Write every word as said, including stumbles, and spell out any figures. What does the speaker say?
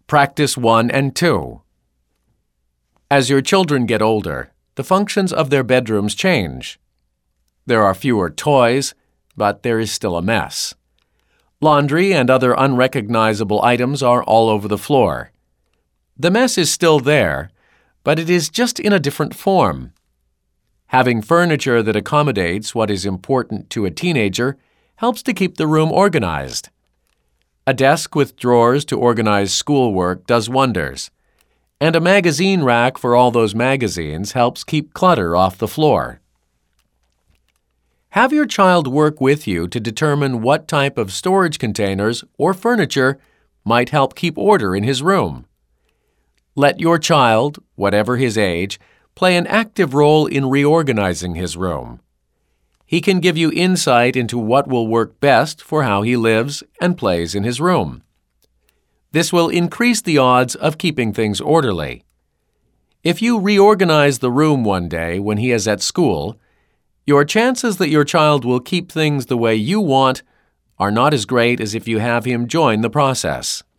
Practice one and two. As your children get older, the functions of their bedrooms change. There are fewer toys, but there is still a mess. Laundry and other unrecognizable items are all over the floor. The mess is still there, but it is just in a different form. Having furniture that accommodates what is important to a teenager helps to keep the room organized. A desk with drawers to organize schoolwork does wonders, and a magazine rack for all those magazines helps keep clutter off the floor. Have your child work with you to determine what type of storage containers or furniture might help keep order in his room. Let your child, whatever his age, play an active role in reorganizing his room. He can give you insight into what will work best for how he lives and plays in his room. This will increase the odds of keeping things orderly. If you reorganize the room one day when he is at school, your chances that your child will keep things the way you want are not as great as if you have him join the process.